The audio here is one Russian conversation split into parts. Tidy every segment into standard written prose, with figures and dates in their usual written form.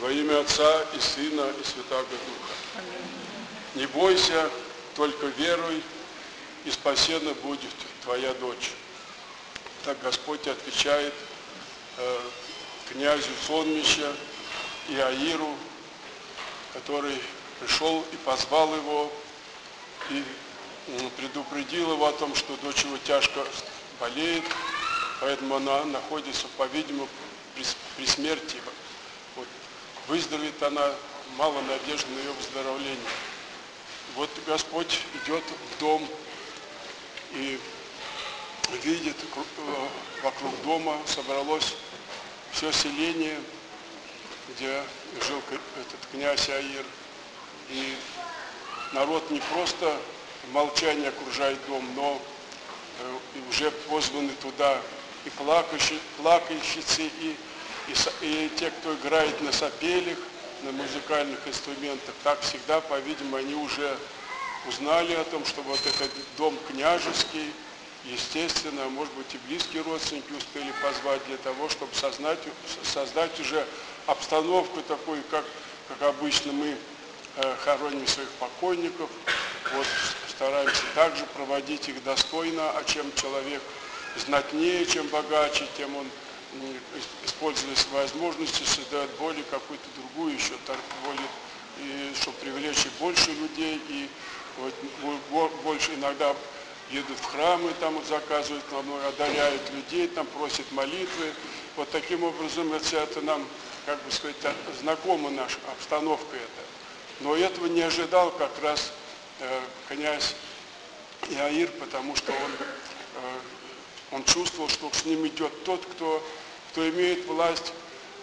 Во имя Отца и Сына и Святаго Духа. Не бойся, только веруй, и спасена будет твоя дочь. Так Господь отвечает князю Сонмища Иаиру, который пришел и позвал его, и предупредил его о том, что дочь его тяжко болеет, поэтому она находится, по-видимому, при смерти. Вот, выздоровеет она, мало надежды на ее выздоровление. Вот Господь идет в дом и видит, вокруг дома собралось все селение, где жил этот князь Иаир. И народ не просто в молчании окружает дом, но уже позваны туда и плакальщицы, и те, кто играет на сопелях, на музыкальных инструментах. Так всегда, по-видимому, они уже узнали о том, что вот этот дом княжеский, естественно, может быть, и близкие родственники успели позвать для того, чтобы создать уже обстановку такую, как обычно мы хороним своих покойников. Вот стараемся также проводить их достойно, а чем человек знатнее, чем богаче, тем он, используя свои возможности, создает более какую-то другую еще более, и чтобы привлечь больше людей, и вот, больше иногда едут в храмы, там вот заказывают, одаряют людей, там просят молитвы. Вот таким образом это нам, как бы сказать, знакома наша обстановка эта. Но этого не ожидал как раз князь Иаир, потому что он чувствовал, что с ним идет тот, кто имеет власть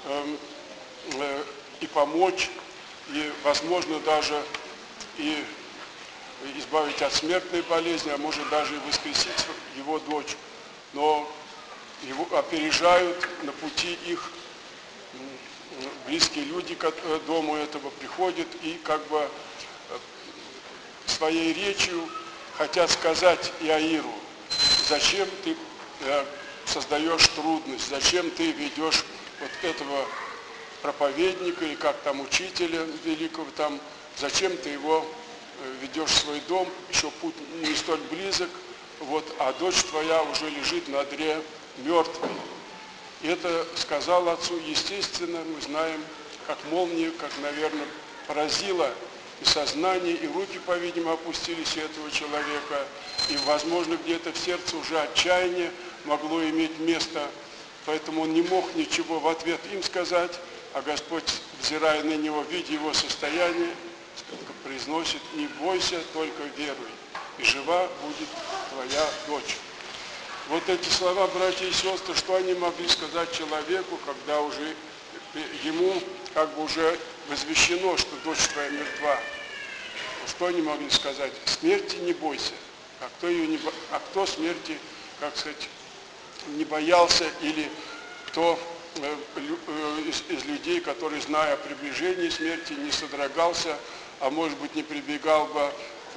и помочь, и, возможно, даже и избавить от смертной болезни, а может даже и воскресить его дочь. Но его опережают на пути их близкие люди к дому этого приходят и как бы своей речью хотят сказать Иаиру: зачем ты создаешь трудность, зачем ты ведешь вот этого проповедника или как там учителя великого там, зачем ты его ведешь в свой дом, еще путь не столь близок, вот, а дочь твоя уже лежит на одре мертвой. И это сказал отцу, естественно, мы знаем, как молния, как, наверное, поразило и сознание, и руки, по-видимому, опустились у этого человека, и, возможно, где-то в сердце уже отчаяние могло иметь место, поэтому он не мог ничего в ответ им сказать, а Господь, взирая на него, видя его состояние, произносит: не бойся, только веруй, и жива будет твоя дочь. Вот эти слова, братья и сестры, что они могли сказать человеку, когда уже ему как бы уже возвещено, что дочь твоя мертва? Что они могли сказать? Смерти не бойся. А кто смерти, как сказать, не боялся, или кто из людей, которые, зная о приближении смерти, не содрогался, а может быть не прибегал бы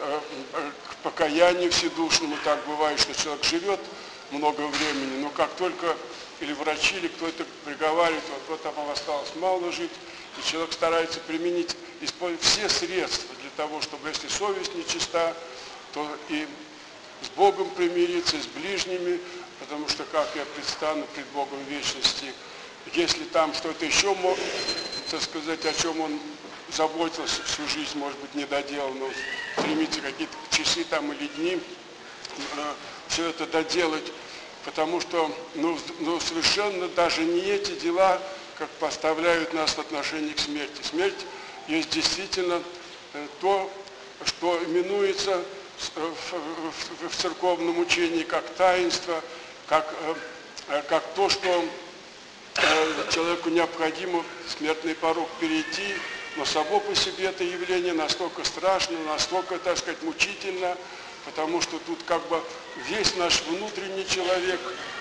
к покаянию вседушному? Так бывает, что человек живет много времени, но как только или врачи, или кто-то приговаривает, вот там осталось мало жить, и человек старается применить, использовать все средства для того, чтобы, если совесть нечиста, то и с Богом примириться, и с ближними, потому что как я предстану пред Богом в вечности, если там что-то еще, так сказать, о чем он заботился всю жизнь, может быть, не доделал, но стремится какие-то часы там или дни все это доделать, потому что совершенно даже не эти дела, как поставляют нас в отношении к смерти. Смерть есть действительно то, что именуется в церковном учении как таинство, как то, что человеку необходимо смертный порог перейти, но само по себе это явление настолько страшно, настолько, так сказать, мучительно, потому что тут как бы весь наш внутренний человек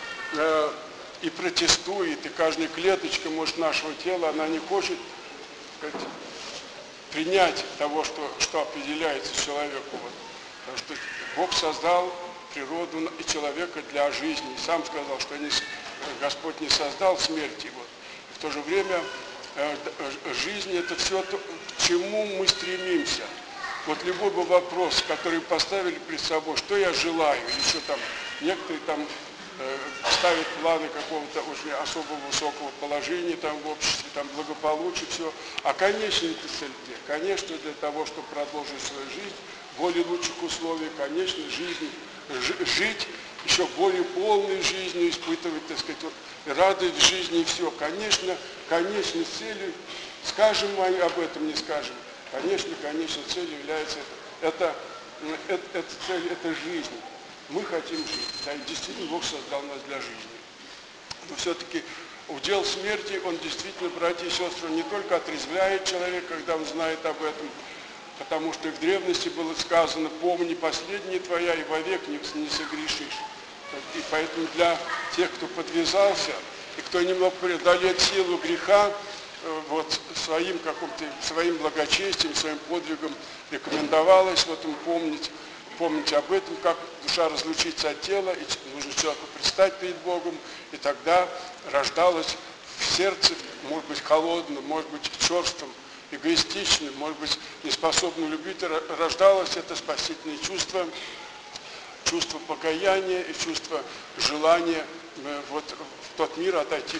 и протестует, и каждая клеточка, может, нашего тела, она не хочет, так сказать, принять того, что определяется человеку. Вот. Потому что Бог создал природу и человека для жизни. И сам сказал, что Господь не создал смерти. Вот. В то же время жизнь – это все то, к чему мы стремимся. Вот любой бы вопрос, который поставили перед собой, что я желаю, или что там, некоторые там ставят планы какого-то очень особо высокого положения там в обществе, там благополучия, все. А конечная цель где? Конечно, для того, чтобы продолжить свою жизнь в более лучших условиях, конечно, жить еще более полной жизнью, испытывать, так сказать, радость в жизни и все. Конечно, конечной целью, скажем мы об этом, не скажем, конечно, конечной целью является эта цель, это жизнь. Мы хотим жить. Да, и действительно Бог создал нас для жизни. Но все-таки удел смерти, он действительно, братья и сестры, не только отрезвляет человека, когда он знает об этом, потому что в древности было сказано: помни последняя твоя, и вовек не согрешишь. И поэтому для тех, кто подвязался, и кто не мог преодолеть силу греха, вот своим благочестием, своим подвигом рекомендовалось в этом помнить об этом, как душа разлучится от тела, и нужно человеку предстать перед Богом, и тогда рождалось в сердце, может быть, холодным, может быть, черствым, эгоистичным, может быть, неспособным любить, рождалось это спасительное чувство покаяния и чувство желания вот в тот мир отойти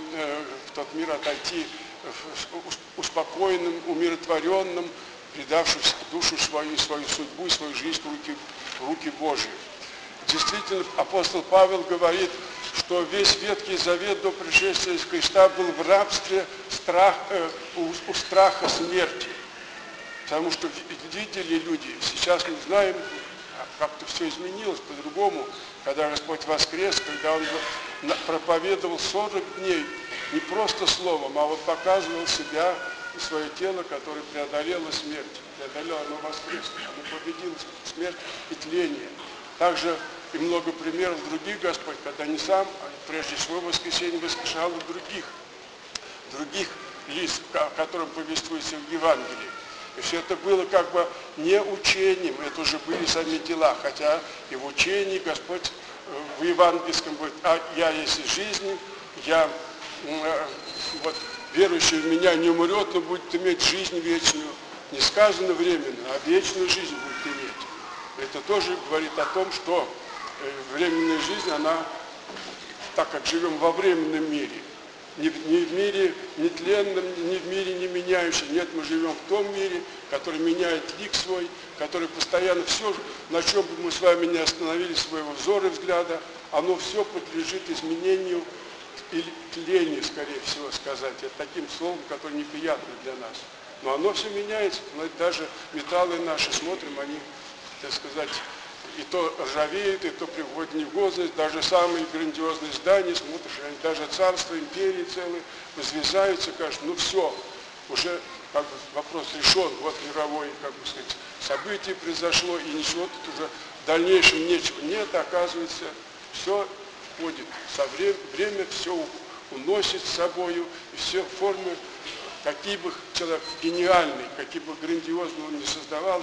успокоенным, умиротворенным, предавшим душу свою судьбу и свою жизнь в руки Божьи. Действительно, апостол Павел говорит, что весь Ветхий Завет до пришествия Христа был в рабстве у страха смерти. Потому что видели люди, сейчас мы знаем, как-то все изменилось по-другому, когда Господь воскрес, когда Он проповедовал 40 дней, не просто словом, а вот показывал себя и свое тело, которое преодолело смерть, оно воскресло, оно победило смерть и тление. Также и много примеров других Господь, когда не сам, а прежде всего в воскресенье воскрешал и других лиц, о котором повествуется в Евангелии. И все это было как бы не учением, это уже были сами дела, хотя и в учении Господь в евангельском говорит: я есть жизнь, верующий в меня не умрет, но будет иметь жизнь вечную. Не сказано временно, а вечную жизнь будет иметь. Это тоже говорит о том, что временная жизнь, она, так как живем во временном мире, не в мире нетленном, не в мире не меняющем. Нет, мы живем в том мире, который меняет лик свой, который постоянно все, на чем бы мы с вами не остановили своего взора и взгляда, оно все подлежит изменению или тлению, скорее всего сказать. Это таким словом, которое неприятно для нас. Но оно все меняется. Даже металлы наши, смотрим, они, так сказать, и то ржавеют, и то приводят в негодность. Даже самые грандиозные здания, смотришь, они даже царства, империи целые возвязаются, кажется, ну все, уже как бы вопрос решен, вот мировое, как бы сказать, событие произошло, и ничего тут уже в дальнейшем нечего. Нет, оказывается, все входит со время все уносит с собою, и все формы, какие бы человек гениальный, какие бы грандиозные он не создавал,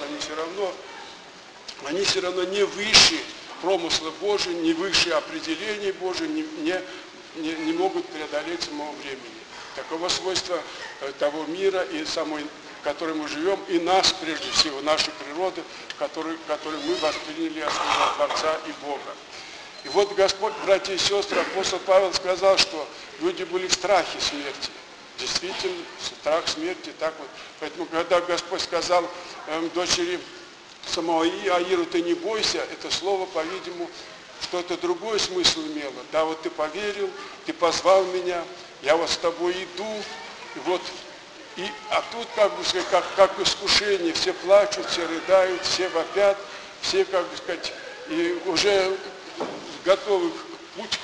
они все равно не выше промысла Божия, не выше определения Божия, не могут преодолеть самого времени. Таково свойство того мира, и самой, в котором мы живем, и нас, прежде всего, нашу природу, которую мы восприняли от своего Творца и Бога. И вот Господь, братья и сестры, апостол Павел сказал, что люди были в страхе смерти. Действительно, страх смерти, так вот. Поэтому, когда Господь сказал дочери Самуаи: Аиру, ты не бойся, это слово, по-видимому, что-то другой смысл имело. Да, вот ты поверил, ты позвал меня, я вот с тобой иду, и вот, а тут, как бы сказать, как искушение, все плачут, все рыдают, все вопят, все, как бы сказать, и уже готовы путь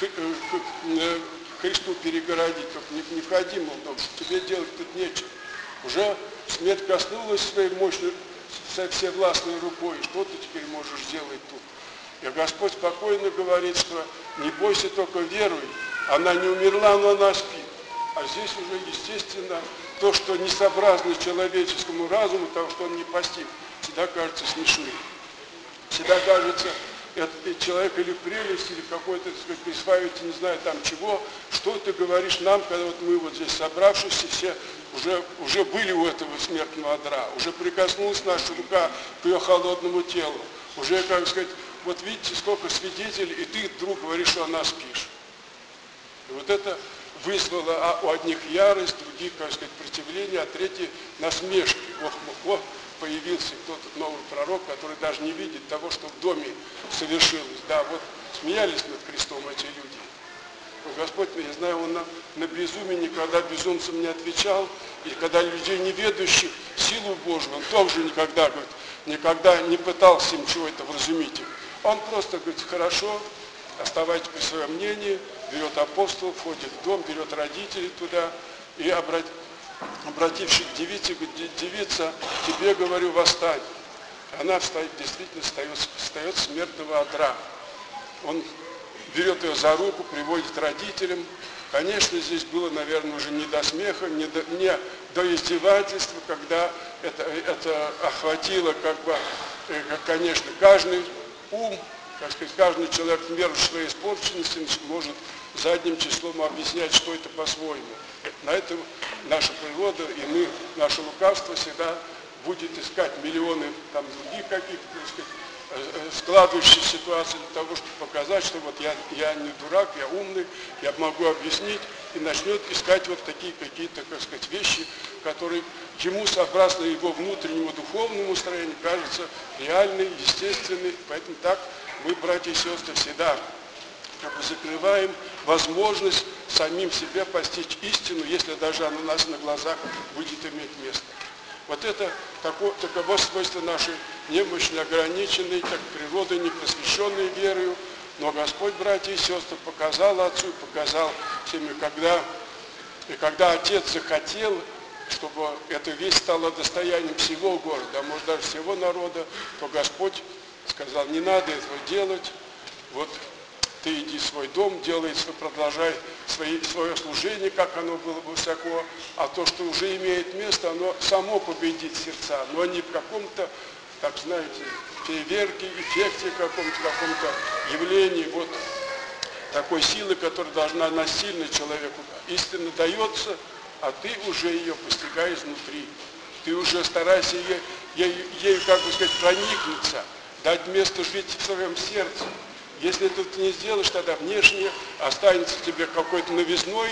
к Христу перегородить, как не входи, мол, в том, что тебе делать тут нечего. Уже смерть коснулась своей мощной, со всевластной рукой, что ты теперь можешь сделать тут? И Господь спокойно говорит, что не бойся, только веруй. Она не умерла, но она спит. А здесь уже, естественно, то, что не сообразно человеческому разуму, того, что он не постиг, всегда кажется смешным. Всегда кажется человек или прелесть, или какой-то, так сказать, присваиваете, не знаю, там чего, что ты говоришь нам, когда вот мы вот здесь собравшиеся, все уже были у этого смертного одра, уже прикоснулась наша рука к ее холодному телу, уже, как сказать, вот видите, сколько свидетелей, и ты вдруг говоришь, что о нас пишешь. И вот это вызвало у одних ярость, других, как сказать, противление, а третьи насмешки. Ох, появился кто-то новый пророк, который даже не видит того, что в доме совершилось. Да, вот смеялись над крестом эти люди. Но Господь, я знаю, Он на безумие никогда безумцам не отвечал, и когда людей неведающих силу Божию, Он тоже никогда, говорит, никогда не пытался им чего-то вразумить их. Он просто говорит, хорошо, оставайтесь при своем мнении, берет апостолов, входит в дом, берет родителей туда, и обратившись к девице, говорит, девица, тебе, говорю, восстань. Она встает, действительно встает с смертного одра. Он берет ее за руку, приводит к родителям. Конечно, здесь было, наверное, уже не до смеха, не до издевательства, когда это охватило, конечно, каждый ум, так сказать, каждый человек в меру своей испорченности может задним числом объяснять, что это по-своему. На это наша природа и мы, наше лукавство всегда будет искать миллионы там других каких-то, так сказать, складывающих ситуаций для того, чтобы показать, что вот я не дурак, я умный, я могу объяснить, и начнет искать вот такие какие-то, как сказать, вещи, которые ему, сообразно его внутреннему духовному строению, кажутся реальными, естественными. Поэтому так мы, братья и сестры, всегда закрываем возможность самим себе постичь истину, если даже она у нас на глазах будет иметь место. Вот это таково свойство нашей немощной, ограниченной, так природой, непросвещенной верою. Но Господь, братья и сестры, показал Отцу и показал всем, и когда Отец захотел, чтобы эта весть стала достоянием всего города, а может даже всего народа, то Господь сказал, не надо этого делать, вот ты иди в свой дом, продолжай свое служение, как оно было бы высоко, а то, что уже имеет место, оно само победит сердца, но не в каком-то, так знаете, фейерверке, эффекте каком-то явлении, вот такой силы, которая должна насильно человеку истинно дается, а ты уже ее постигаешь внутри. Ты уже старайся ею, как бы сказать, проникнуться, дать место жить в своем сердце. Если ты это не сделаешь, тогда внешне останется тебе какой-то новизной,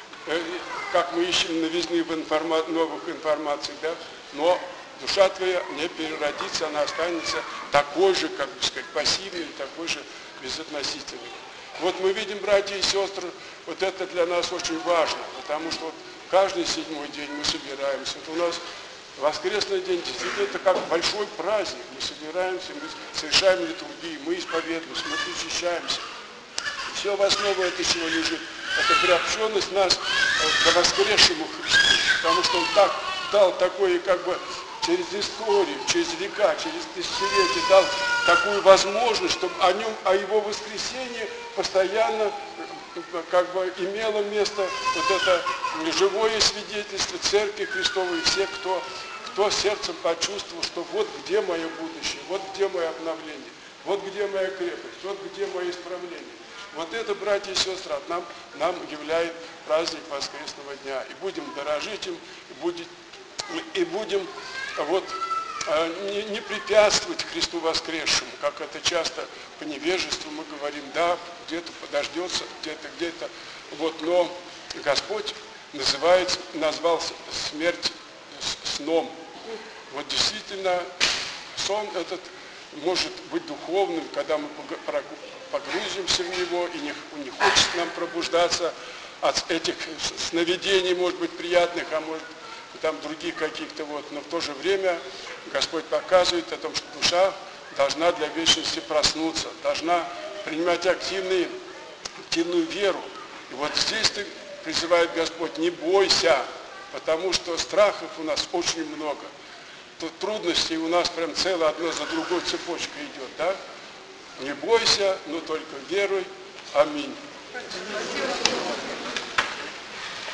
как мы ищем новизны в новых информациях, да? Но душа твоя не переродится, она останется такой же, как бы сказать, пассивной, такой же безотносительной. Вот мы видим, братья и сестры, вот это для нас очень важно, потому что вот каждый седьмой день мы собираемся. Вот у нас воскресный день, действительно, это как большой праздник. Мы собираемся, мы совершаем литургии, мы исповедуемся, мы причащаемся. Все в основе это чего лежит. Это приобщенность нас к воскресшему Христу. Потому что Он так дал такое, как бы, через историю, через века, через тысячелетия дал такую возможность, чтобы о Его воскресении постоянно как бы имело место вот это живое свидетельство Церкви Христовой, и все, кто сердцем почувствовал, что вот где мое будущее, вот где мое обновление, вот где моя крепость, вот где мое исправление. Вот это, братья и сестры, нам являет праздник воскресного дня. И будем дорожить им, и будем вот, не препятствовать Христу воскресшему, как это часто по невежеству мы говорим, да, где-то подождется, где-то. Вот, но Господь назвал смерть сном. Вот действительно, сон этот может быть духовным, когда мы погрузимся в него, и не хочет нам пробуждаться от этих сновидений, может быть, приятных, а может там других каких-то вот, но в то же время Господь показывает о том, что душа должна для вечности проснуться, должна принимать активную веру. И вот здесь призывает Господь, не бойся, потому что страхов у нас очень много. Тут трудностей у нас прям целая одна за другой цепочка идет, да? Не бойся, но только веруй. Аминь.